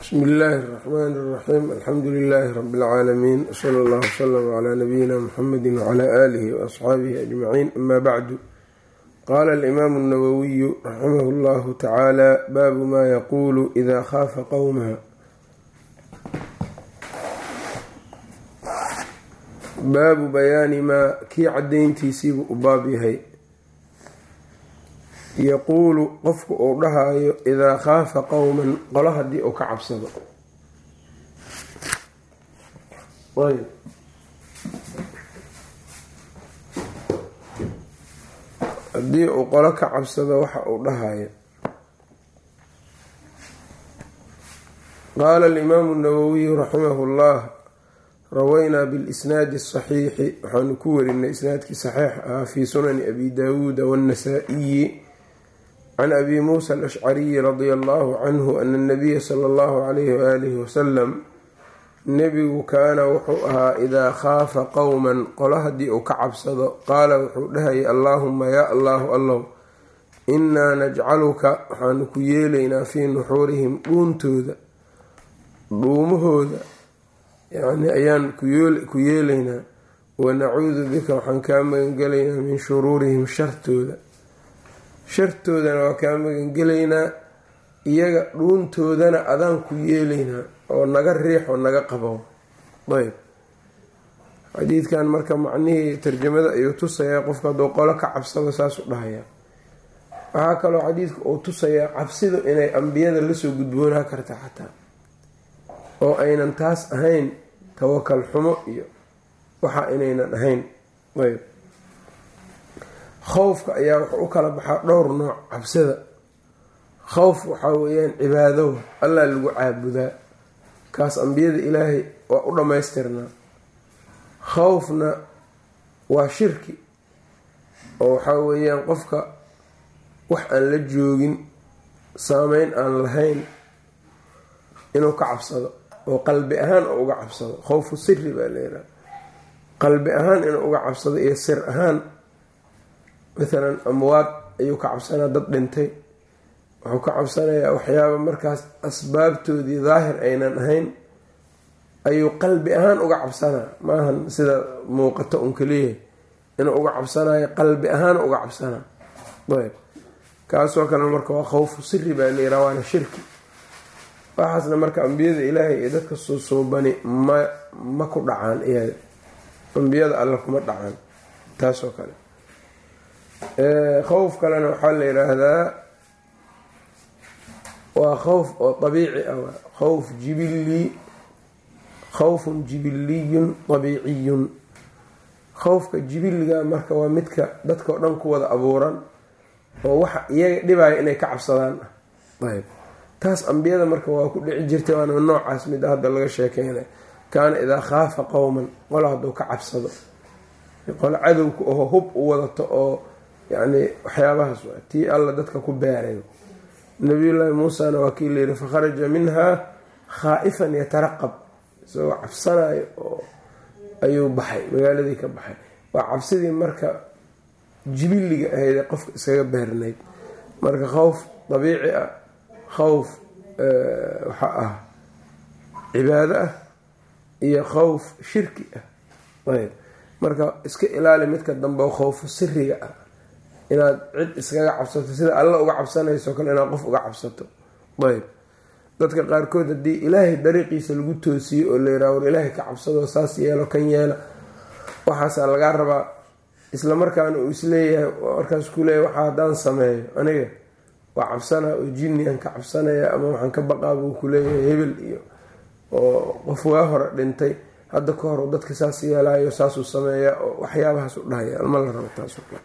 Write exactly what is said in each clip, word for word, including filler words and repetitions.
بسم الله الرحمن الرحيم. الحمد لله رب العالمين، وصلى الله وسلم على نبينا محمد وعلى آله وأصحابه أجمعين. أما بعد، قال الإمام النووي رحمه الله تعالى: باب ما يقول إذا خاف قومها. baabu bayaani maa kii cadayntiisiibuu u baab yahay yaquulu qofku uu dhahayo idaa khaafa qowman qolo haddii uu ka cabsado. haddii uu qolo ka cabsado waxa uu dhahayo. qaala alimaamu nawowiyu raximahu llah: rawaynaa bilisnaadi asaxiixi, waxaanu ku warinay isnaadkii saxiix ah fii sunani abi daawuuda waannasaa'iyi can abi muusa alashcariyi radia allahu canhu ana anabiya sala allahu calayhi waaalihi wasalam nebigu kaana wuxuu ahaa idaa khaafa qowman qolo haddii uu ka cabsado qaala wuxuu dhahayay: allaahuma yaa allahu allow innaa najcaluka waxaanu ku yeelaynaa fii nuxuurihim dhuuntooda dhuumahooda yacni ayaan ku yeelaynaa, wanacuudu bika waxaan kaa magangelaynaa min shuruurihim shartooda shartoodana waa kaa magangelaynaa, iyaga dhuuntoodana adaan ku yeelaynaa oo naga riix oo naga qabo. ayb xadiidkan marka macnihii tarjamada ayuu tusayaa qofka hadduu qolo ka cabsado saasuu dhahayaa. waxaa kaloo xadiidka uu tusayaa cabsidu inay ambiyada lasoo gudboonaa karta xataa, oo aynan taas ahayn tawakal xumo iyo waxa inaynan ahayn. ayb khowfka ayaa wuxuu u kala baxaa dhowr nooc. cabsida khowf waxaa weeyaan cibaado allah lagu caabudaa, kaas ambiyada ilaahay waa u dhammaystirnaa. khowfna waa shirki, oo waxaa weeyaan qofka wax aan la joogin, saameyn aan lahayn, inuu ka cabsado oo qalbi ahaan oo uga cabsado. khowfu siri baa leedaha, qalbi ahaan inuu uga cabsado iyo sir ahaan. maalan amwaad ayuu ka cabsanaa, dad dhintay, wuxuu ka cabsanayaa waxyaaba markaas asbaabtoodii daahir aynan ahayn, ayuu qalbi ahaan uga cabsanaa. maahan sida muuqato un kaliyahay inuu uga cabsanayo, qalbi ahaan uga cabsanaa. ayb kaasoo kale marka waa khowfu siri baa leedaha, waana shirki. waxaasna marka ambiyada ilaahay iyo dadka suusuubani ma ma ku dhacaan, iyaga ambiyada alle kuma dhacaan taasoo kale. khowf kalena waxaa la yidhaahdaa waa khowf oo dabiici ah, khowf jibilli khowfun jibiliyun dabiiciyun. khowfka jibiliga marka waa midka dadka oo dhan ku wada abuuran, oo waxa iyaga dhibaya inay ka cabsadaan ah. ayb taas ambiyada marka waa ku dhici jirtay, waana noocaas mid hadda laga sheekeynay. kaana idaa khaafa qowman qolo hadduu ka cabsado, qolo cadowka oo hub u wadato oo yacni waxyaabahaas waa tii alla dadka ku beerayo. nabiyullaahi muusana waa kii layidhi fakharaja minhaa khaa'ifan yataraqab, isagoo cabsanayo oo ayuu baxay, magaaladii ka baxay. waa cabsidii marka jibiliga ahayd ee qofka iskaga beernayd. marka khowf dabiici ah, khowf waxaa ah cibaado ah, iyo khowf shirki ah. ayb marka iska ilaali midka dambe oo khowfu siriga ah, inaad cid iskaga cabsato sida alla uga cabsanayso kale inaad qof uga cabsato. ayb dadka qaarkood haddii ilaahay dariiqiisa lagu toosiyo oo la yiraha war ilaahay ka cabsado, saas yeelo kan yeela, waxaasaa lagaa rabaa. isla markaana uu isleeyahay markaas ku leeyahy waxa haddaan sameeyo aniga waa cabsanaa oo jinniyan ka cabsanaya, ama waxaan ka baqaa buu ku leeyahay hebel iyo oo qof waa hore dhintay hadda ka hor dadka saas yeelaayo saasuu sameeyaa oo waxyaabahaas u dhahaya. alma la rabo taasoo kale.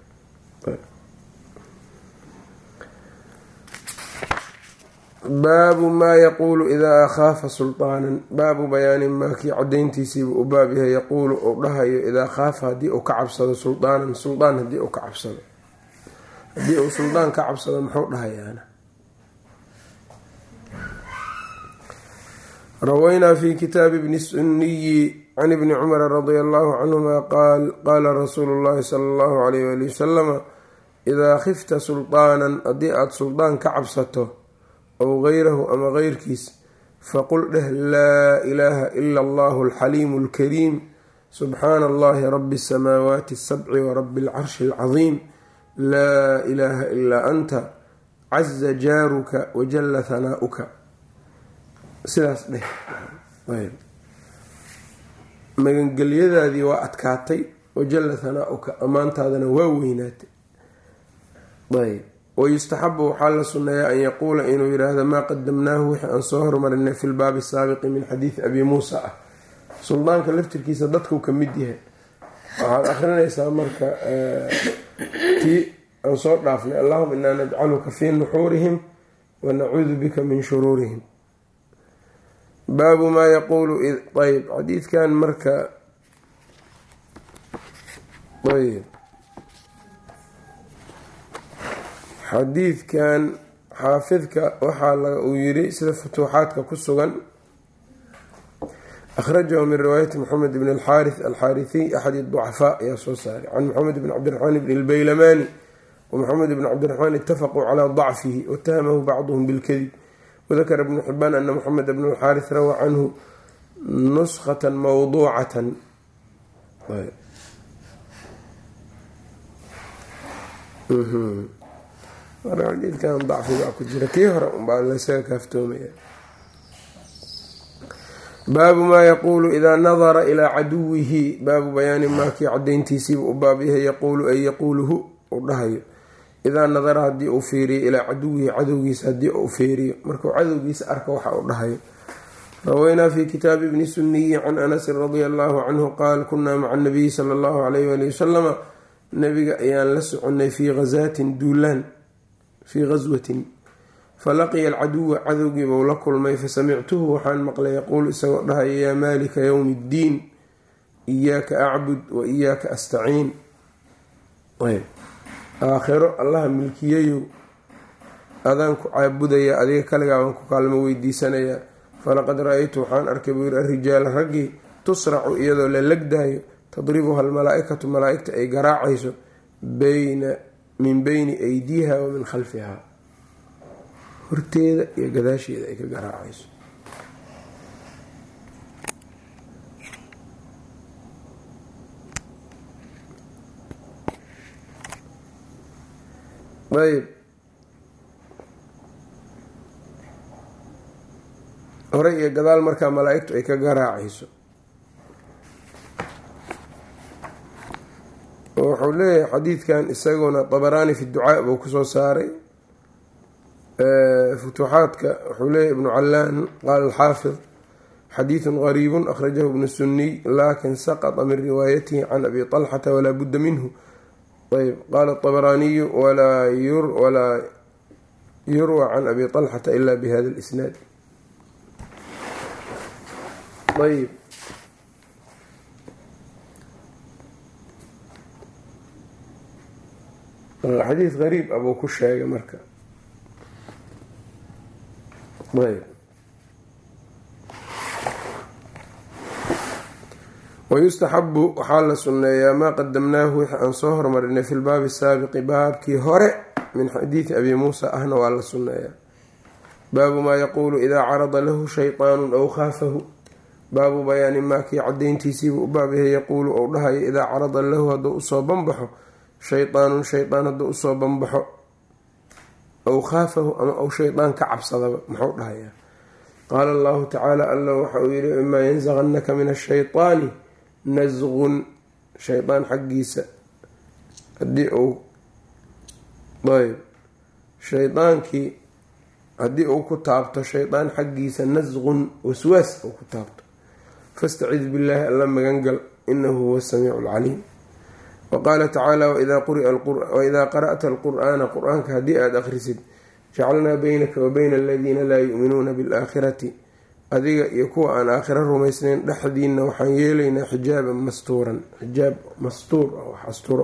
baabu maa yaquulu idaa khaafa sulطaanan. baabu bayaani maa kii cadayntiisiibuu u baab yahay yaquulu uu dhahayo idaa khaafa haddii uu ka cabsado sulطaanan suldaan haddii uu ka cabsado. haddii uu suldaan ka cabsado muxuu dhahayaana. rawaynaa fi kitaabi bni sunniyi can ibni cumara radia allahu canhuma qaal qaala rasuulu llahi sala allahu alayh wali wasalama: idaa khifta sulطaanan haddii aada suldaan ka cabsato ow gayrahu ama geyrkiis faqul dheh laa ilaaha ila allahu alxaliimu alkariim subxaana allahi rabi asamaawaati asabci warabi alcarshi alcadiim laa ilaaha ilaa anta caza jaaruka wajalla hanaa'uka. sidaas dheh. magangelyadaadii waa adkaatay, wajalla hanaa'uka ammaantaadana waa weynaatay. ayb wayustaxabu waxaa la sunneeyaa an yaquula inuu yidhaahdo maa qadamnaahu wixii aan soo hormarinay fi lbaabi saabiqi min xadiidi abi muusa ah. suldaanka laftirkiisa dadkuu ka mid yahay. waxaad akrinaysaa marka tii aan soo dhaafnay allahuma inaa najcaluka fii nuxuurihim wanacuudu bika min shuruurihim. baabu maa yaquulu ayb xadiidkan marka ayb xadiidkan xaafidka waxaa uu yiri sida futuuxaadka ku sugan akhrajahu min riwaayati moxamed bn alxaarith alxaarihiy axad ducafaa ayaa soo saaray can moxamed bn cabdiraxmaan bn lbaylamani ومحمد بن عبد الرحمن اتفقوا على ضعفه واتهمه بعضهم بالكذب. وذكر ابن حبان أن محمد بن الحارث روى عنه نسخة موضوعة. كان ضعفه باب ما يقول إذا نظر إلى عدوه. باب بيان ما كي عدينتيسي وبابه يقول أي يقوله ودهي idaa nadara haddii uu fiiriyo ilaa caduwihi cadowgiisa haddii uu fiiriyo markuu cadowgiisa arka waxa uu dhahayo. rawaynaa fi kitaabi ibni suniyi can anasin radia allahu canhu qaal kunaa maca nabiyi sala allahu alayh wali wasalama nabiga ayaan la soconay fii hazaatin duulaan fii ghaswatin falaqiya alcaduwa cadowgiibau la kulmay fasamictuhu waxaan maqlay yaquulu isagoo dhahaya yaa maalika yowmi ddiin iyaaka acbud wa iyaaka astaciin. aakhiro allaha milkiyayow adaan ku caabudaya adiga kaligaa baan ku kaalmo weydiisanayaa. falaqad ra-aytu waxaan arkay buu yiri arijaala raggii tusracu iyadoo la legdayo tadribuha almalaa-ikatu malaa-igta ay garaacayso bayna min beyni aydiiha wa min khalfihaa horteeda iyo gadaasheeda ay ka garaacayso. ayb hore iyo gadaal markaa malaa-igtu ay ka garaacayso. wuxuu leeyahay xadiidkan isaguna dabaraani fi ducaa buu kusoo saaray. futuuxaadka wuxuu leeyahy ibnu callaan qaala alxaafid xadiidun gariibun akhrajahu ibnu suniy laakin saqطa min riwaayatihi can abi طalxata walaa budda minhu. ayb qaala الطabaraaniyu walaa yurwa can abi طalxata ila bihada اlisnaad. ayb xadiid gariib abuu ku sheegay marka. ayb wayustaxabu waxaa la sunneeyaa maa qadamnaahu wixii aan soo hormarinay fi lbaabi saabiqi baabkii hore min xadiidi abi muusa ahna waa la sunneeyaa. baabu maa yaquulu idaa carada lahu shayطaanu aw khaafahu. baabu bayaani maa kii cadayntiisiibuu u baabyahay yaquulu ou dhahayo idaa carada lahu hadduu usoo banbaxo shayطaanun shayطaan hadduu usoo banbaxo aw khaafahu ama ou shaydaan ka cabsadaba muxuu dhahayaa. qaala allahu tacaala alla waxa uu yihi imaa yanzaqannaka min ashayطaani nasqun shaydaan xaggiisa haddii uu ayb shaydaankii haddii uu ku taabto shaydaan xaggiisa nasqun waswaas uu ku taabto fastacid billaahi alla magangal inahu huwa samiicu lcaliim. wa qaala tacaala waidaa qara'ta alqur'aana qur-aanka haddii aada akhrisid jacalnaa beynaka wa beyna aladiina laa yu'minuuna bialaakhirati adiga iyo kuwa aan aakhiro rumaysnayn dhexdiina waxaan yeelaynaa xijaaban mastuuran xijaab mastuur wax asturo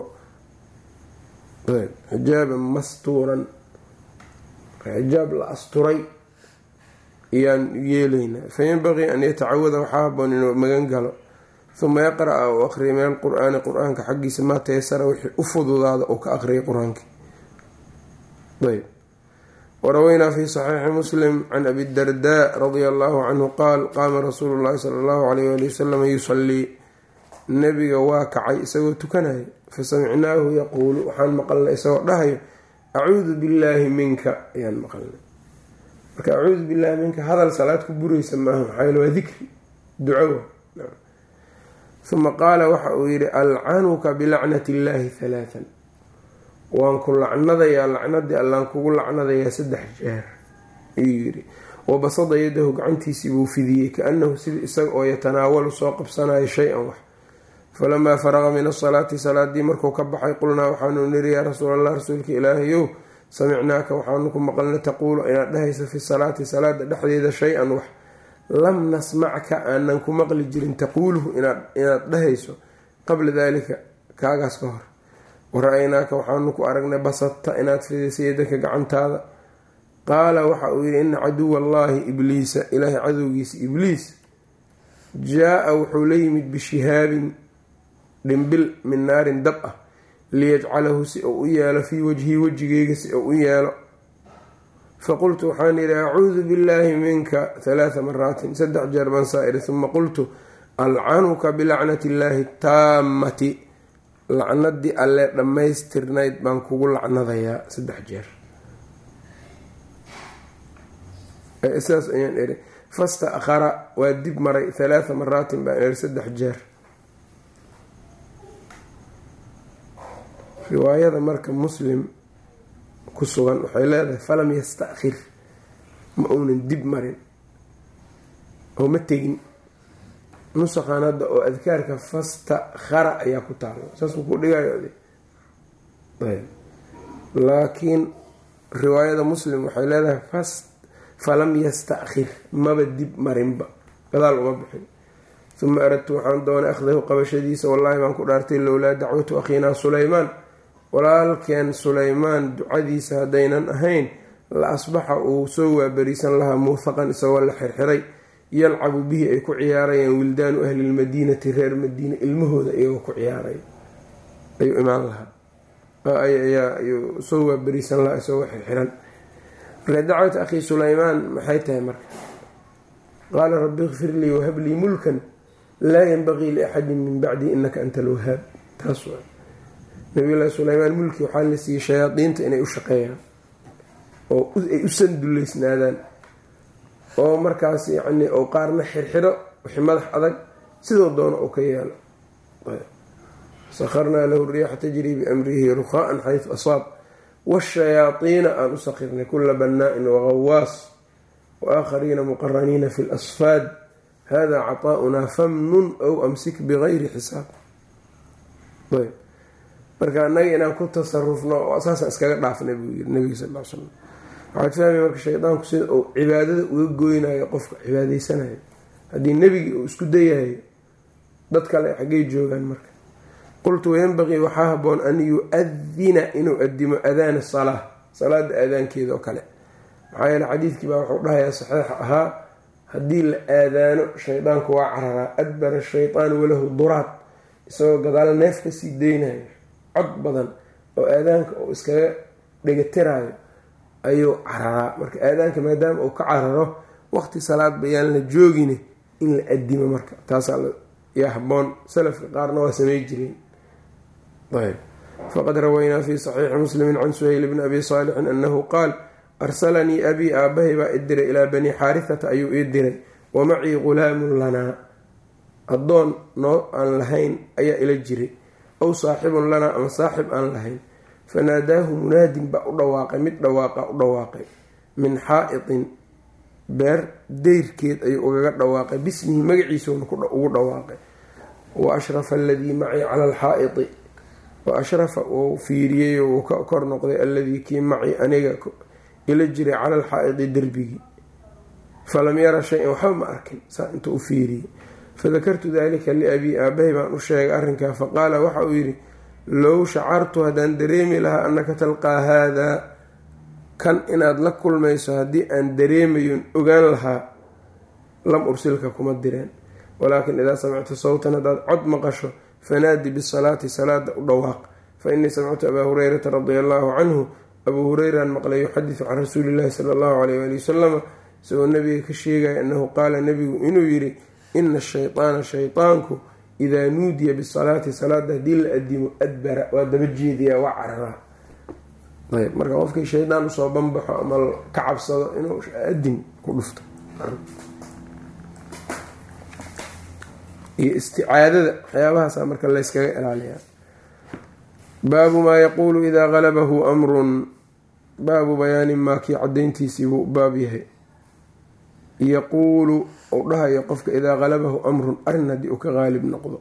xijaaban mastuuran xijaab la asturay ayaan yeelaynaa. fayanbaqii an yatacawada waxaa haboon inuu magan galo uma yaqra-a u aqriya min alqur'aani qur-aanka xaggiisa maa taysara wixii u fududaada oo ka aqriyay qur-aankii. ayb warawaynaa fi saxiixi muslim can abi dardaa radia allahu canhu qaal qaama rasuulu llahi sala allahu alayh wali wasalam yusalii nabiga waa kacay isagoo tukanayo fasamicnaahu yaquulu waxaan maqalnay isagoo dhahayo acuudu billaahi minka ayaan maqalnay. marka acuudu billaahi minka hadal salaad ku buraysa maaha, maxaa yeele waa dikri ducowa. uma qaala waxa uu yidhi alcanuka bilacnati illaahi halaatan, waan ku lacnadayaa lacnadii allaan kugu lacnadayaa saddex jeer ayuu yidhi. wabasada yadahu gacantiisii buu fidiyey kaanahu sida isaga oo yatanaawalu soo qabsanayo shay-an wax. falamaa faraqa min asalaati salaadii markuu ka baxay qulnaa waxaanu niri yaa rasuulallah rasuulka ilaahayow samicnaaka waxaanu ku maqalna taquulu inaad dhahayso fi salaati salaada dhexdeeda shay-an wax lam nasmacka aanan ku maqli jirin taquuluhu inaad dhahayso qabla daalika kaagaas ka hor. wara-aynaaka waxaanu ku aragnay basadta inaad fidisay yadaka gacantaada. qaala waxa uu yidhi ina caduwa allaahi ibliisa ilaahay cadowgiisa ibliis jaa-a wuxuu la yimid bishihaabin dhimbil min naarin dab ah liyajcalahu si uu u yeelo fii wajhii wejigeyga si uu u yeelo. faqultu waxaan yidhi acuudu billaahi minka halaatha maraatin saddex jeer baan saa iri. uma qultu alcanuka bilacnati illaahi taammati, lacnadii alle dhammaystirnayd baan kugu lacnadayaa saddex jeer. saas ayaan iri. fasta'khara waa dib maray halaatha maraatin baan iri saddex jeer. riwaayada marka muslim ku sugan waxay leedahay falam yasta'khir, ma uunan dib marin oo ma tegin. nusakhan hadda oo adkaarka fastakhara ayaa ku taalo saasuu ku dhigayo. laakiin riwaayada muslim waxay leedahay falam yasta'khir, maba dib marinba, gadaal uma bixin. uma aradtu waxaan doonay akhdahu qabashadiisa, wallaahi baan ku dhaartay lowlaa dacwatu akhiinaa sulaymaan, walaalkeen sulaymaan ducadiisa haddaynan ahayn la asbaxa uu soo waabariisan lahaa muuthaqan isagoo la xirxiray yalcabu bihi ay ku ciyaarayaan wildaanu ahli lmadiinati reer madiina ilmahooda iyagoo ku ciyaaraya ayuu imaan lahaa ayuu soo waabariisan lahaa isagoo xirxiran. marka dacwat akhii sulaymaan maxay tahay marka? qaala rabbi ikfir lii wahab lii mulkan laa yanbagii liaxadin min bacdi inaka anta alwahaab. taas waa nabiyullaahi sulaymaan mulki waxaa la siiyey shayaadiinta inay u shaqeeyaan oo ay u sanduleysnaadaan oo markaas yacni oo qaarna xirxiro wixii madax adag sidoo doono oo ka yeelo. sakharnaa lahu riixa tajrii biamrihi ruqaa'an xaysu asaab washayaadiina aan u sakirnay kula bannaa'in wagawaas waaaakhariina muqaraniina fi lasfaad hada caطaa'unaa famnun aw amsik bigayri xisaab. marka annaga inaan ku tasarufno saasaan iskaga dhaafnay buu yiri nabiga sal l slam. waxaad fahmay marka shaydaanku sida uu cibaadada uga goynayo qofka cibaadaysanayo. haddii nebigii uu isku dayahayo dad kale xaggay joogaan marka. qultu wayanbagii waxaa haboon an yu-adina inuu adimo adaana salaa, salaada aadaankeeda oo kale. maxaa yeele xadiidkii baa wuxuu dhahayaa saxiixa ahaa haddii la aadaano shaydaanku waa cararaa. adbara shaytaanu walahu duraad, isagoo gadaal neef ka sii deynayo cod badan oo aadaanka uu iskaga dhegatiraayo ayuu cararaa. marka aadaanka maadaama uu ka cararo waqti salaad bayaan la joogine in la adimo marka taasaa yaa haboon. salafka qaarna waa samey jireen. ayb faqad rawaynaa fi saxiixi muslimi can suhayl bni abi saalixin anahu qaal arsalanii abii aabahay baa idiray ilaa bani xaarithata ayuu ii diray wa macii gulaamun lanaa, addoon noo aan lahayn ayaa ila jiray, aw saaxibun lanaa ama saaxib aan lahayn. fanaadaahu munaadin baa u dhawaaqay mid dhawaaqa u dhawaaqay min xaa'itin beer deyrkeed ayuu ugaga dhawaaqay bismihi magaciisuna ugu dhawaaqay. wa ashrafa aladii macii cala alxaa'iti, wa ashrafa uu fiiriyey uu ka kor noqday alladii kii macii aniga ila jiray cala alxaa'iti derbigii. falam yara shay-an waxba ma arkin saa inta u fiiriyey. fadakartu dalika liabii aabahay baan u sheegay arrinkaa. faqaala waxa uu yidhi low shacartu haddaan dareemi lahaa annaka talqaa haadaa, kan inaad la kulmayso haddii aan dareemayon ogaan lahaa lam ursilka kuma direen. walaakin idaa samicta sawtan haddaad cod maqasho fanaadi bisalaati salaada u dhawaaq. fa innii samictu abaa hurayrata radia allaahu canhu abuu hureyran maqlay yuxadisu can rasuulillahi sala allahu alayh waali wasalama isagoo nabiga ka sheegaya annahu qaala nabigu inuu yidhi ina ashaytaana shaytaanku idaa nuudiya bisalaati salaada haddii la adimo adbara waa daba jeediyaa waa cararaa ayb marka qofkii shaydaan usoo banbaxo ama ka cabsado inuu adin ku dhufto iyo isticaadada waxyaabahaasa marka layskaga ilaaliyaa. baabu maa yaquulu idaa galabahu amrun baabu bayaani maa kii cadayntiisii buu baab yahay yaquulu ou dhahayo qofka idaa galabahu amrun arin haddii uu ka qaalib noqdo.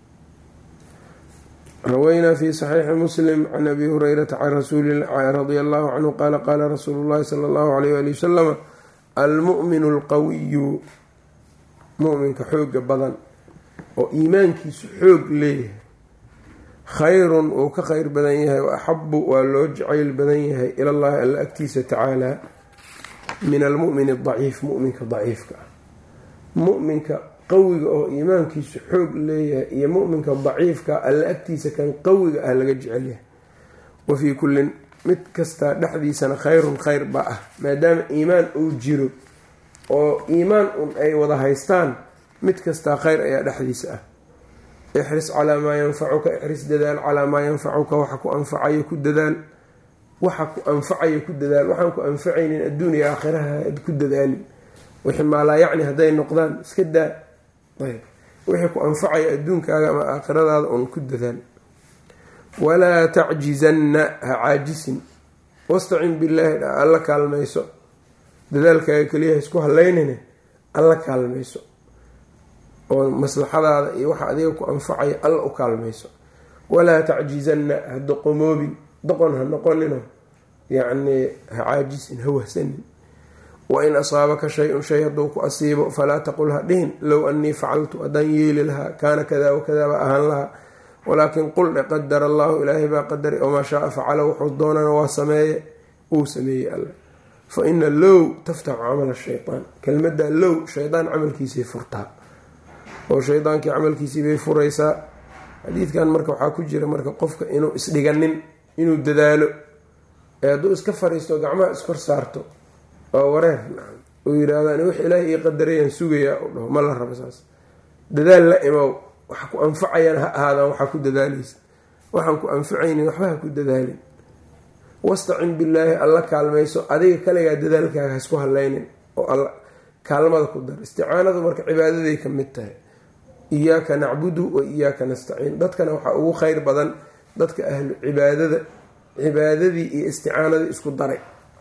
rawaynaa fi saxiixi muslim can abi hurayrata can rasuulillahi radia allahu canhu qaala qaala rasuulu llahi sala allahu alayh ali wasalama almu'minu alqawiyu mu'minka xooga badan oo iimaankiisu xoog leeyahay khayrun uu ka khayr badan yahay wa axabu waa loo jacayl badan yahay ilallahi alla agtiisa tacaalaa min almu'min adaciif mu'minka daciifka ah. mu'minka qawiga oo iimaankiisu xoog leeyahay iyo mu'minka daciifka alla agtiisa kan qawiga ah laga jecel yahay. wa fii kullin mid kastaa dhexdiisana khayrun khayr baa ah maadaama iimaan uu jiro oo iimaan un ay wada haystaan mid kastaa khayr ayaa dhexdiisa ah. ixris calaa maa yanfacuka ixris dadaal calaa maa yanfacuka waxa ku anfacayo ku dadaal waxa ku anfacayo ku dadaal waxaan ku anfacaynin adduun iyo aakhiraha ad ku dadaalin wixii maalaa yacni hadday noqdaan iska daa ayb wixii ku anfacayo adduunkaaga ama aakhiradaada un ku dadaal. walaa tacjizanna ha caajisin wastacin billaahi dha alla kaalmayso dadaalkaaga keliya isku halaynine alla kaalmayso oo maslaxadaada iyo waxa adiga ku anfacaya alla u kaalmayso. walaa tacjizanna ha doqomoobin doqon ha noqonino yacnii ha caajisin ha wahsanin. wain asaabaka shay-un shay hadduu ku asiibo falaa taqul ha dhihin low annii facaltu haddaan yeeli lahaa kaana kadaa wakadaa baa ahaan lahaa walaakin qul dhe qadara allaahu ilaahay baa qadaray wamaa shaaa facala wuxuu doonana waa sameeye uu sameeyey alla. fa ina low taftaxu camala shaytaan kelmadda low shaydaan camalkiisay furtaa oo shaydaankii camalkiisii bay furaysaa. xadiidkan marka waxaa ku jira marka qofka inuu isdhiganin inuu dadaalo ee hadduu iska fariisto gacmaha iskor saarto waa wareer uu yidhaahdo wix ilaahay ii qadarayaan sugayaa u dhaho ma la rabo saas. dadaal la imow waxa ku anfacayaan ha ahaadaan waxaa ku dadaalaysa waxaan ku anfacaynin waxba ha ku dadaalin. wastacin billaahi alla kaalmayso adiga kaligaa dadaalkaaga haisku hallaynin oo alla kaalmada ku dar. isticaanadu marka cibaadaday ka mid tahay iyaaka nacbudu wa iyaaka nastaciin. dadkana waxaa ugu khayr badan dadka ahlu cibaadada cibaadadii iyo isticaanadii isku daray.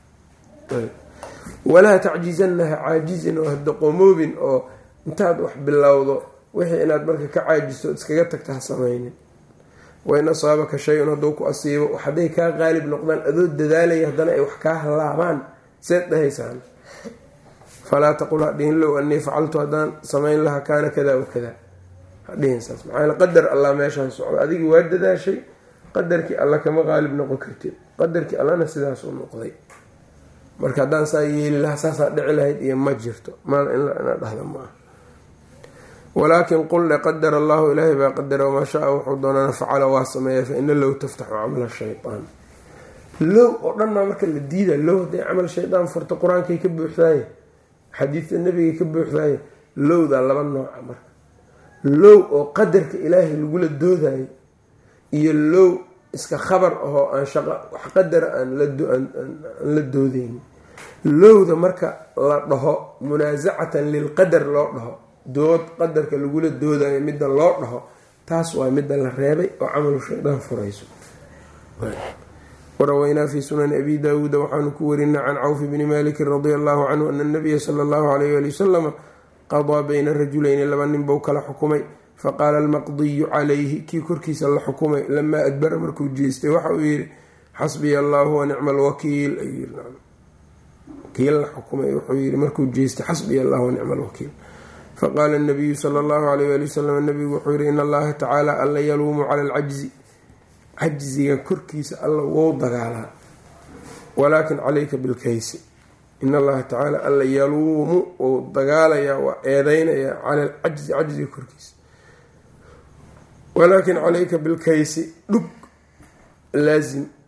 walaa tacjizanna ha caajizin oo hadoqomoobin oo intaad wax bilowdo wixii inaad marka ka caajiso iskaga tagta ha samaynin. wain asaabaka shay-un hadduu ku asiibo hadday kaa qaalib noqdaan adoo dadaalaya haddana ay wax kaa halaabaan seed dhahaysaan falaa taqul hadhihin low annii facaltu haddaan samayn lahaa kaana kadaa wakadaa hadhihin saas maxaa qadar allah meeshaan socdo adigii waa dadaashay qadarkii alla kama qaalib noqon kartid qadarkii allana sidaasuu noqday marka haddaan saa yeeli lahaa saasaa dhici lahayd iyo ma jirto maal ina dhahda maaha. walaakin qul le qadara allahu ilaahay baa qadara wamaa shaa wuxuu doonana facala waa sameeya fa ina low taftaxu camala shaytaan. low oo dhanmaa marka la diida low hadday camal shaydaan furto qur-aankay ka buuxdaaye xadiidta nabigay ka buuxdaaye lowdaa laba nooca marka low oo qadarka ilaahay lagula doodayo iyo low iska khabar ahoo aan shaqa wax qadara aan la doodeynin. lowda marka la dhaho munaasacatan lilqadar loo dhaho dood qadarka lagula doodayo midda loo dhaho taas waa midda la reebay oo camalu shaydaan furayso. waraweynaa fi sunani abi daawuuda waxaanu ku warinay can cawfi bni malikin radia allahu canhu ana nabiya sala allahu alayh ali wasalama qadaa bayna rajulayni laba nin bou kala xukumay faqaala almaqdiyu calayhi kii korkiisa la xukumay lamaa adbara markuu jeestay waxa uu yihi xasbiya allahu wa nicma alwakiil kii la xukumay wuxuu yihi markuu jeestay xasbiya allahu wa nicma alwakiil. faqaala nabiyu sala allahu alayh ali wasalam nabigu wuxuu yihi ina allaha tacaala alla yaluumu cala alcajzi cajziga korkiisa alla wou dagaalaa walaakin calayka bilkaysi. in allaha tacaala alla yaluumu wou dagaalayaa waa eedeynayaa cala alcajzi cajziga korkiisa walaakin calayka bilkaysi dhug laazim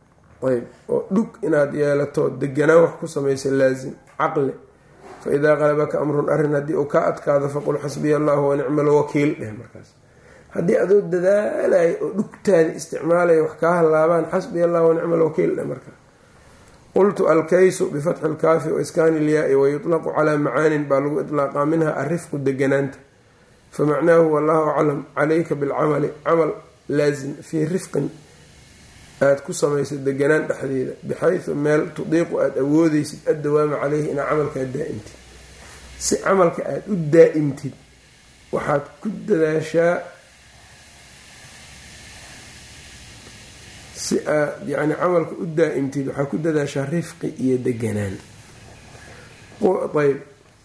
ayb oo dhug inaad yeelato deganaan wax ku samaysa laazim caqli. fa idaa qalabaka amrun arrin haddii uu ka adkaado faqul xasbiya allahu wa nicma alwakiil dheh. markaas haddii adoo dadaalaya oo dhugtaada isticmaalaya wax kaa halaabaan xasbiya allahu wa nicma alwakiil dheh. markaa qultu alkaysu bifatxi lkaafi wa iskaani ilyaai wayutlaqu calaa macaanin baa lagu iطlaaqaa minha arifqu deganaanta. famacnaahu wallahu aclam calayka bilcamali camal laazim fii rifqin aada ku samaysa deganaan dhexdeeda bixaysu meel tudiiqu aada awoodeysid addawaama caleyhi inaa camalkaa daa-imtid. si camalka aada u daa-imtid waxaad ku dadaashaa si aad yani camalka u daa-imtid waxaad ku dadaashaa rifqi iyo deganaan. ayb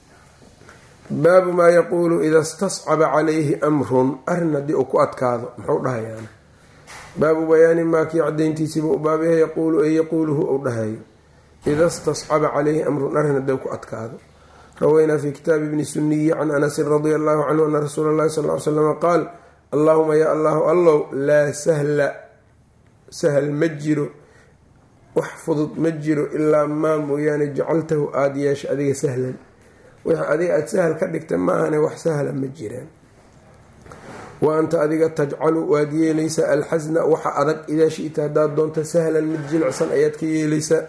baabu maa yaquulu ida istascaba calayhi amrun arrin haddii uu ku adkaado muxuu dhahayaan. baabu bayaani maa kii cadayntiisiiba u baabayaha yaquulu ay yaquuluhu ou dhahayo ida istascaba calayhi amrun arrin haddii u ku adkaado. rawaynaa fi kitaabi ibni suniyi can anasin radia allahu canhu ana rasuula allahi sal ly slama qaal allahuma ya allahu allow laa sahla sahal ma jiro wax fudud ma jiro ilaa maa mooyaane jacaltahu aada yeesha adiga sahlan wix adiga aada sahal ka dhigta maahane wax sahla ma jiraan. wa anta adiga tajcalu waad yeelaysaa alxasna waxa adag idaa shita haddaad doonto sahlan mid jilicsan ayaad ka yeelaysaa.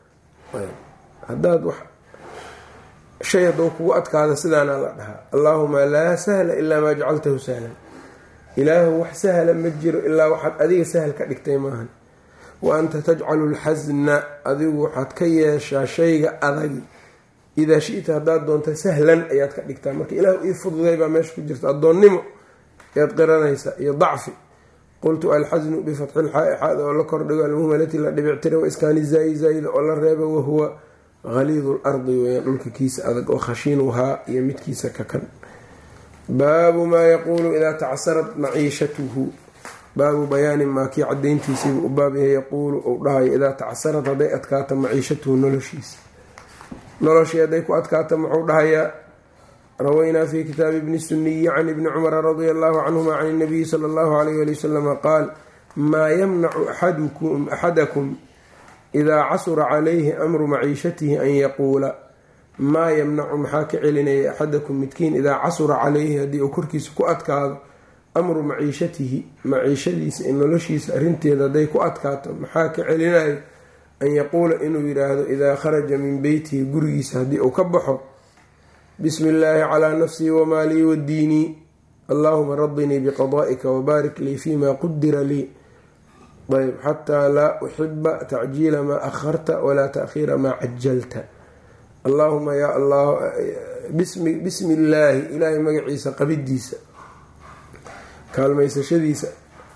hadaad wax shay hadduu kugu adkaado sidaana la dhahaa allaahuma laa sahla ilaa maa jacaltahu sahlan. ilaahu wax sahla ma jiro ilaa waxaad adiga sahal ka dhigtay maahan. wa anta tajcalu alxasna adigu waxaad ka yeeshaa shayga adagi idaa shita haddaad doonto sahlan ayaad ka dhigtaa. marka ilaahu ii fududay baa meesha ku jirta addoonnimo ayaad qiranaysa iyo dacfi. qultu alxasnu bifatxi lxaa xaada oo la kordhigo almuhmalati la dhibictira wa iskaani zaayi zaayida oo la reeba wahuwa haliidu lardi weyaan dhulka kiisa adag oo khashiinuhaa iyo midkiisa kakan. baabu maa yaquulu idaa tacsarat maciishatuhu baabu bayaani maa kii cadayntiisiiba u baabyahay yaquulu ou dhahayo idaa tacsarat hadday adkaato maciishatuhu noloshiisa noloshii hadday ku adkaato muxuu dhahayaa. rawaynaa fi kitaabi ibni suniyi can ibni cumara radia allahu canhuma can inabiyi sala allahu alayh ali wasalama qaal maa yamnacu axadakum idaa casura calayhi amru maciishatihi an yaquula maa yamnacu maxaa ka celinaya axadakum midkiin idaa casura calayhi haddii uu korkiisa ku adkaado amru maciishatihi maciishadiisa in noloshiisa arrinteeda hadday ku adkaato maxaa ka celinayo an yaquula inuu yidhaahdo idaa kharaja min beytihi gurigiisa haddii uu ka baxo bismi illaahi calaa nafsii wamaalii wadiinii allaahuma radinii biqadaa'ika wabaarik lii fiima qudira lii. ayb xataa laa uxiba tacjiila maa akharta walaa taakhiira maa cajalta. allaahuma yaa allah bismi bismi illaahi ilaahay magaciisa qabidiisa kaalmaysashadiisa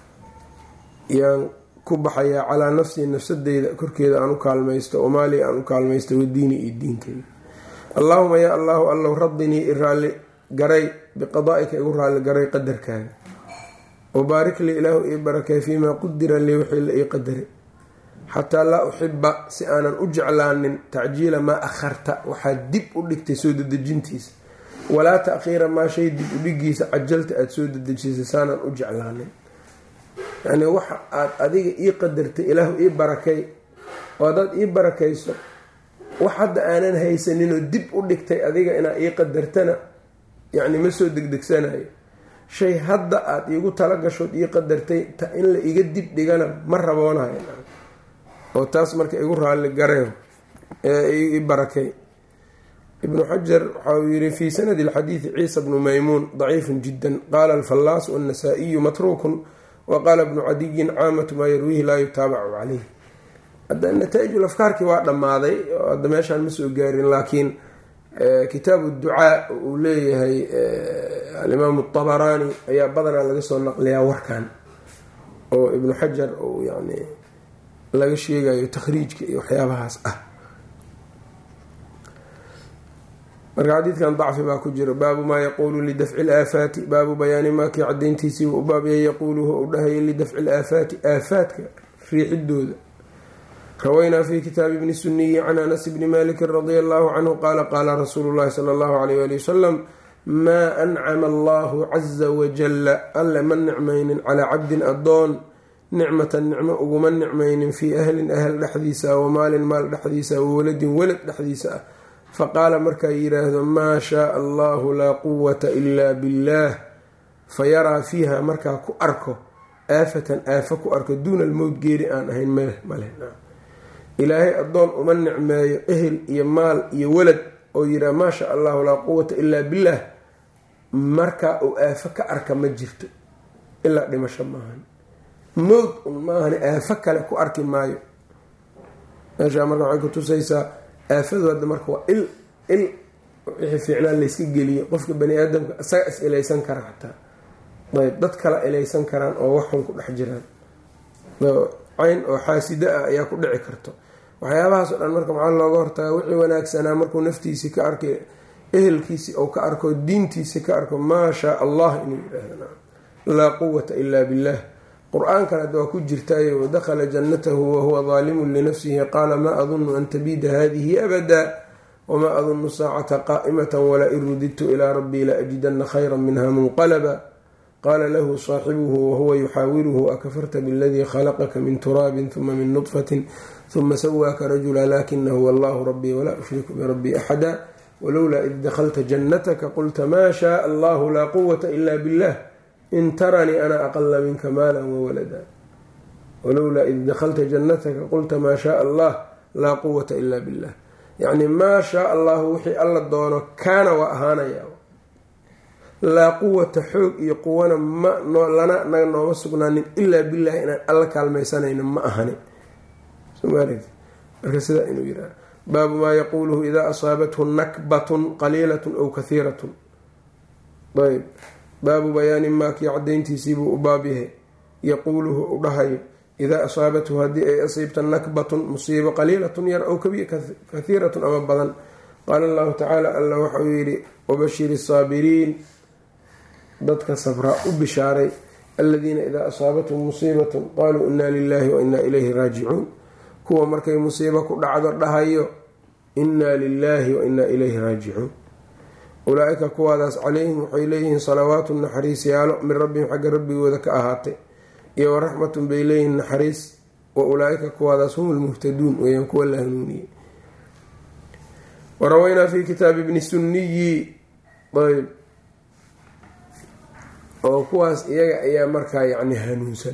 yaan ku baxayaa calaa nafsii nafsadeyda korkeeda aan u kaalmaysto wamaalii aan u kaalmaysto wadiini iyo diinkeyda. allaahuma yaa allahu allow radinii i raalli garay biqadaa'ika igu raalli garay qadarkaaga wabaarik lii ilaahu ii barakay fiimaa qudira lii wixii la ii qadaray xataa laa uxiba si aanan u jeclaanin tacjiila maa akharta waxaad dib u dhigtay soo dedejintiisa walaa taakhiira maa shay dib u dhigiisa cajalta aada soo dedejisay saanaan u jeclaanin. yacni waxa aada adiga ii qadartay ilaahu ii barakay oo haddaad ii barakayso wax hadda aanan haysaninoo dib u dhigtay adiga inaa ii qadartana yacni ma soo degdegsanayo. shay hadda aada iigu tala gashood ii qadartay ta in la iga dib dhigana ma raboonayo oo taas marka igu raalli gareeyo ee ii barakay. ibnu xajar waxa uu yiri fii sanadi alxadiidi ciisa bnu maymuun daciifun jiddan qaala alfallaas wannasaa'iyu matruukun wa qaala bnu cadiyin caamatu maa yarwiihi laa yutaabacu caleyh. hadda nataa'ijul afkaarkii waa dhammaaday oo hadda meeshaan ma soo gaarin laakiin kitaabu ducaa uu leeyahay alimaamu atabaraani ayaa badanaa laga soo naqliyaa warkan oo ibnu xajar uu yani laga sheegayo takhriijka iyo waxyaabahaas ah. marka xadiidkan dacfi baa ku jiro. baabu maa yaquulu lidafci laafaati baabu bayaani maa kii cadayntiisii u baabyahay yaquuluhu u dhahayay lidafci laafaati aafaadka riixidooda. rawaynaa fi kitaabi ibni suniyi can anas bni maliki radia allahu canhu qaala qaala rasuulu llahi sala allahu alayh ali wasalam maa ancama allahu caza wajalla alle ma nicmaynin calaa cabdin adoon nicmatan nicmo uguma nicmaynin fii ahlin ahl dhexdiisa wa maalin maal dhexdiisa wa waladin walad dhexdiisa ah faqaala markaa yidhaahdo maa shaaa allahu laa quwata ilaa billaah fayaraa fiiha markaa ku arko aafatan aafo ku arko duuna almowt geeri aan ahayn maleh ilaahay addoon uma nicmeeyo ehel iyo maal iyo walad oo yidhaha maa shaa allahu laa quwata ilaa billaah markaa uu aafo ka arka ma jirto ilaa dhimasho maahan mowd un maahani aafo kale ku arki maayo. meeshaa marka waxay ku tusaysaa aafadu hadda marka waa il il wixii fiicnaan layska geliyo qofka bani aadamka isaga is ilaysan kara xataa ayb dad kala ilaysan karaan oo waxun ku dhex jiraan cayn oo xaasida ah ayaa ku dhici karto waxyaabahaas oo dhan marka maxaa looga hortagaa wixii wanaagsanaa markuu naftiisii ka arkay ehelkiisii ou ka arko diintiisii ka arko maa shaa allah inuu yidhaahda laa quwata ilaa billaah. qur-aankan hadda waa ku jirtaayo wadakhala jannatahu wahuwa daalimun linafsihi qaala maa adunnu an tabiida hadihi abada wamaa adunnu saacata qaa'imatan wala in rudidtu ilaa rabbii la ajidana khayra minha munqalaba qaala lahu saaxibuhu wahuwa yuxaawiruhu akafarta biladii khalaqaka min turaabin huma min nudfatin huma sawaaka rajula lakinahu wallahu rabbii walaa ushriku birabbii axada walowlaa id dakhalta jannataka qulta maa shaaa allahu laa quwata ila billah in taranii ana aqala minka maala wawalada walowlaa id dakhalta jannataka qulta maa shaaa allah laa quwata ila billah. yacni maa shaaa allahu wixii alla doono kaana waa ahaanaya laa quwata xoog iyo quwana ma lana naga nooma sugnaanin ilaa billahi inaan alla kaalmaysanayno ma ahani marka sidaa inuu yidhaha baabu maa yaquuluhu idaa asaabathu nakbatun qaliilatun aw kahiiratun. ayb baabu bayaani maakii cadayntiisiibuu u baab yahay yaquuluhu u dhahayo idaa asaabathu haddii ay asiibta nakbatun musiibo qaliilatun yar aw kahiiratun ama badan. qaala allahu tacaala alla waxauu yidhi wabashiri saabiriin dadka sabraa u bishaaray aladiina idaa asaabathum musiibatun qaaluu inaa lilaahi wa inaa ilayhi raajicuun kuwa markay musiibo ku dhacdo dhahayo inaa lilaahi wa inaa ilayhi raajicuun ulaa-ika kuwaadaas calayhim waxay leeyihiin salawaatu naxariisyaalo min rabbihim xagga rabbigooda ka ahaatay iyo waraxmatun bay leeyihiin naxariis wa ulaa-ika kuwaadaas hum lmuhtaduun weyaan kuwa la hanuuniyey. warawaynaa fi kitaabi bni sunniyi ayb oo kuwaas iyaga ayaa markaa yacni hanuunsan.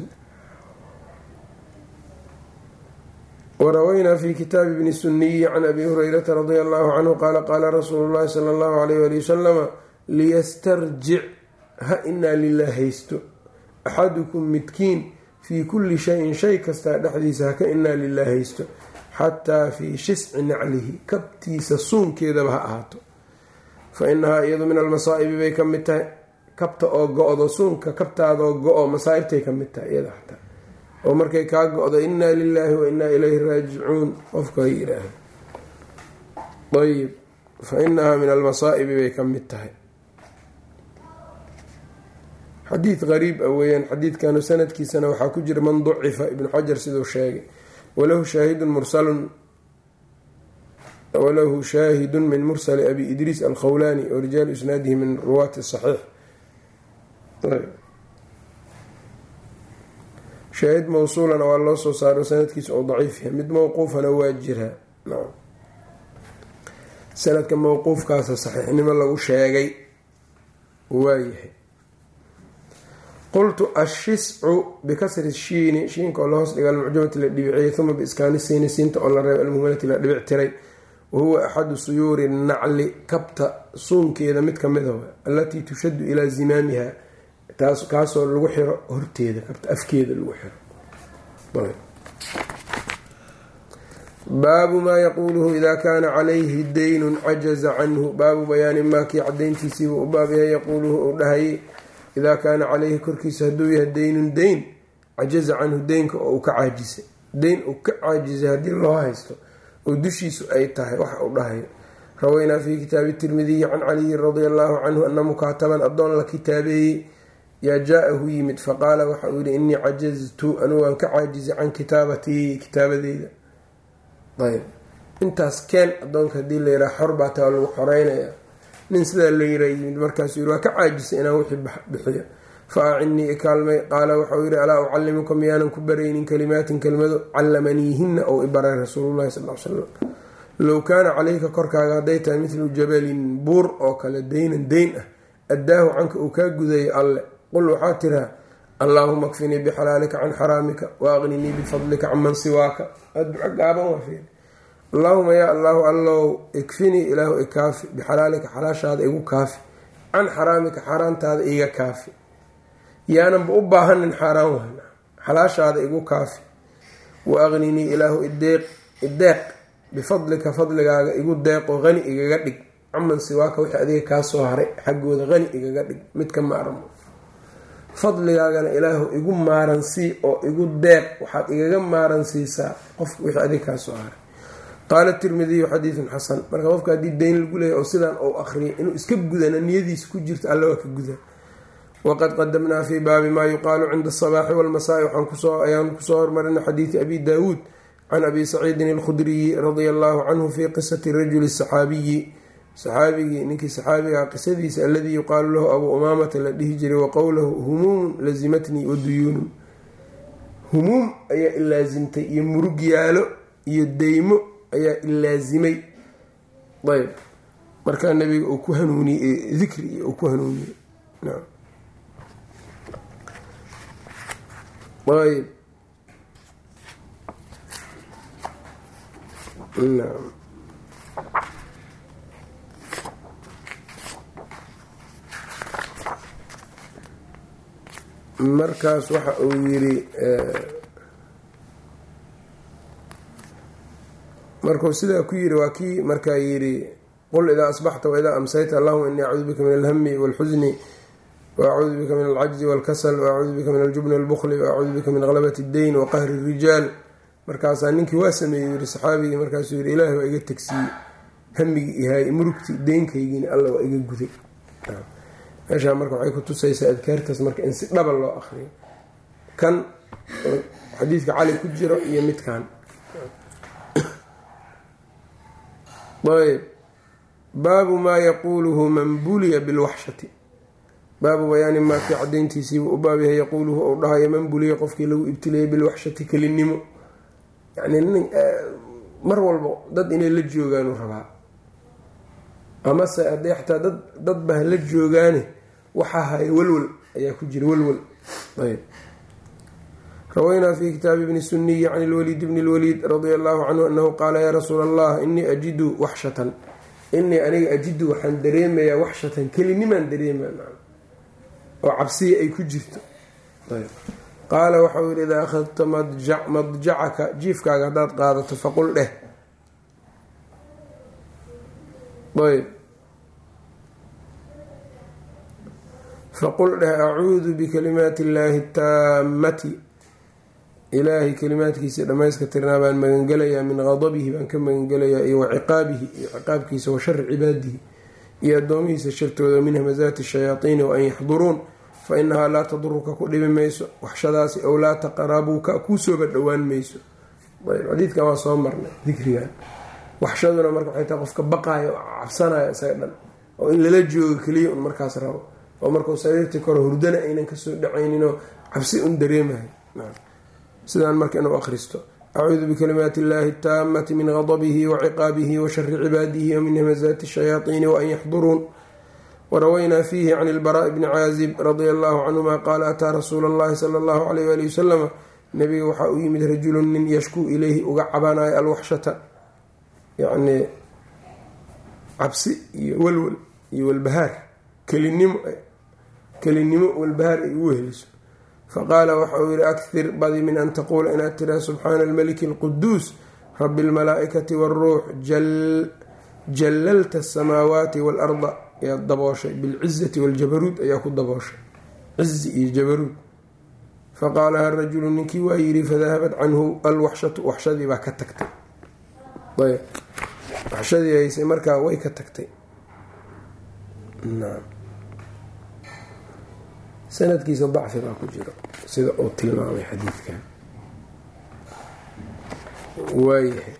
warawaynaa fi kitaabi bni sunniyi can abi hurayrata radia allahu canhu qaala qaala rasuulu llahi sala allahu alayh wali wasalama liyastarjic ha inaa lilah haysto axadukum midkiin fii kulli shayin shay kastaa dhexdiisa haka inaa lilah haysto xataa fii shisci naclihi kabtiisa suunkeedaba ha ahaato fa inahaa iyadu min almasaa'ibi bay ka mid tahay kabta oo go-do suunka kabtaadoo go-o masaa'ibtay ka mid tahay iyada xataa oo markay kaa go-do inaa lilaahi wa inaa ilayhi raajicuun qofka yidhaahdo ayib fa inahaa min almasaa'ibi bay ka mid tahay. xadiid qariib ah weeyaan xadiidkanu sanadkiisana waxaa ku jira man ducifa ibnu xajar siduu sheegay walahu shaahidun mursalun walahu shaahidun min mursali abi idriis alkhawlaani wa rijaalu isnaadihi min ruwaati saxiix. shaahid mawsuulana waa loo soo saaro sanadkiisa oo daciif yahay mid mawquufana waa jiraa. sanadka mawquufkaasa saxiixnimo lagu sheegay waayahay. qultu ashiscu bikasri shiini shiinka oo la hoos dhiga almucjamati la dhibiciyay uma biiskaani siini siinta oo la reebay almuhmalati la dhibic tiray wahuwa axadu suyuuri nacli kabta suunkeeda mid kamid a allatii tushaddu ilaa zimaamiha taas kaasoo lagu xiro horteeda kabta afkeeda lagu xiro. baabu maa yaquuluhu idaa kaana calayhi daynun cajaza canhu baabu bayaani maakii cadayntiisiibuu u baab yahay yaquuluhu uu dhahayay idaa kaana caleyhi korkiisa hadduu yahay daynun dayn cajaza canhu deynka oo uu ka caajisay deyn uu ka caajisay haddii loo haysto oo dushiisu ay tahay waxa uu dhahayo. rawaynaa fi kitaabi tirmidiyi can caliyin radia allahu canhu ana mukaataban addoon la kitaabeeyey yaa jaa-ahu yimid faqaala waxa uu yihi innii cajaztu anugu waan ka caajisay can kitaabatii kitaabadeyda. ayb intaas keen addoonka haddii la yidhaha xor baa taa lagu xoreynaya nin sidaa la yira yimid markaasuu yiri waa ka caajisay inaan wixii bixiyo fa acinnii ikaalmay. qaala waxau yidhi alaa ucallimuka miyaanan ku baraynin kalimaatin kelmado callamaniihinna ou ibaray rasuululahi sal l slam low kaana calayka korkaaga hadday tahay midlu jabalin buur oo kale deynan deyn ah addaahu canka uu kaa gudayay alle qul waxaa tiraa allaahuma kfinii bixalaalika can xaraamika wa aqninii bifadlika can man siwaaka adduco gaaban waa fiiri allaahuma yaa allaahu allow ikfinii ilaahu ikaafi bixalaalika xalaashaada igu kaafi can xaraamika xaaraantaada iga kaafi yaananba u baahanin xaaraan wahna xalaashaada igu kaafi wa aqninii ilaahu ideeq ideeq bifadlika fadligaaga igu deeqoo qani igaga dhig caman siwaaka wixii adiga kaa soo haray xaggooda qani igaga dhig midka maarmo fadligaagana ilaahu igu maaransii oo igu deeq waxaad igaga maaransiisaa qofka wixii adiga kaa soo haray. qaala tirmidiyu xadiidun xasan. marka qofka haddii deyn lagu leeyahy oo sidaan ou akhriyay inuu iska gudana niyadiisa ku jirto alla waa ka guda. waqad qadamnaa fii baabi maa yuqaalu cinda asabaaxi walmasaa'i ayaan kusoo hormarina xadiidi abi daawuud can abi saciidin alkhudriyi radia allaahu canhu fii qisati rajuli saxaabiyi saxaabigii ninkii saxaabigaa qisadiisa aladii yuqaalu lahu abuu umaamata la dhihi jiray wa qowlahu humuumun lazimatnii wa duyuunun humuum ayaa ilaasimtay iyo murugyaalo iyo deymo ayaa ilaasimay. ayb markaa nabiga uu ku hanuuniyey dikri iyo uu ku hanuuniyey. naam ayb naam markaas waxa uu yiri markuu sidaa ku yiri waa kii markaa yiri qul idaa asbaxta waidaa amsayta allahuma inii acuudu bika min alhami wاlxusni waacuudu bika min alcajzi wاlkasal waacuudu bika min aljubni wاlbukli waacuudu bika min galabati اddeyn waqahri الrijaal. markaasaa ninkii waa sameeyey yiri saxaabigii markaasuu yiri ilaahi waa iga tegsiiyey hamigii ihaay murugtii deynkaygiina alla waa iga guday. meeshaa marka waxay ku tusaysaa adkaartaas marka in si dhaba loo akriyo kan xadiidka cali ku jiro iyo midkan. ayb baabu maa yaquuluhu man buliya bilwaxshati. baabu bayaani maa kii cadayntiisiibuu u baab yahay yaquuluhu ou dhahayo man buliya qofkii lagu ibtilayay bilwaxshati kelinimo. yacni mar walba dad inay la joogaanu rabaa amase hadday xataa dad dad bah la joogaane waxaa haya walwal ayaa ku jira walwal. ayb rawaynaa fi kitaabi bni suniyi can ilwaliid bni lwaliid radia allahu canhu anahu qaala yaa rasuula allah inii ajidu waxshatan inii aniga ajidu waxaan dareemayaa waxshatan kelinimaan dareemaya oo cabsiya ay ku jirto. ayb qaala waxau yihi idaa akhadta madjacaka jiifkaaga haddaad qaadato faqul dheh ayb faqul dheh acuudu bikalimaati illaahi taamati ilaahay kalimaadkiisa dhammayska tirnaa baan magangelayaa min qadabihi baan ka magangelayaa iyo wa ciqaabihi iyo ciqaabkiisa wa shari cibaadihi iyo addoomihiisa shartooda min hamazaati shayaatiini wa an yaxduruun fa inahaa laa taduruka ku dhibi mayso waxshadaasi ow laa taqrabuuka kuusooba dhowaan mayso. ayb xadiidkan waa soo marnay dikrigan. waxshaduna marka waxay tahay qofka baqaayo oo cabsanaya isaga dhan oo in lala joogo keliya un markaas rabo oo markuu sariirtii koro hurdana aynan kasoo dhacayninoo cabsi un dareemahay. sidaan marka inuu akhristo acuudu bikalimaati illaahi taamati min qadabihi wa ciqaabihi wa shari cibaadihi wa min hamazaati shayaatiini wa an yaxduruun. warawaynaa fiihi can ilbaraa'i bni caazib radia allahu canhuma qaala ataa rasuula allahi sala allahu alayh waali wasalama nabiga waxaa u yimid rajulun nin yashkuu ileyhi uga cabanayo alwaxshata yacni cabsi iyo walwal iyo walbahaar kelinimo kelinimo walbahaar ay u weheliso. faqaala waxa uu yihi akhir badi min an taquula inaad tiraa subxaana almaliki alquduus rabi almalaa'ikati waaruux jallalta asamaawaati waalarda ayaad dabooshay bilcizati waljabaruud ayaa ku dabooshay cizi iyo jabaruud. faqaalaha rajulu ninkii waa yidhi fadahabat canhu alwaxshatu waxshadii baa ka tagtay. ayb waxshadii haysay markaa way ka tagtay. naam sanadkiisa dacfi baa ku jiro sida uu tilmaamay xadiidkan. waayahay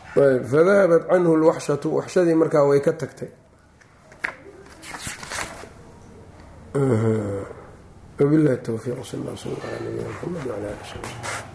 ayb fadahabat canhu lwaxshatu waxshadii markaa way ka tagtay. wabillahi tawfiiq sal alla sala ala nabiyina maxamed wala ali w saxbi.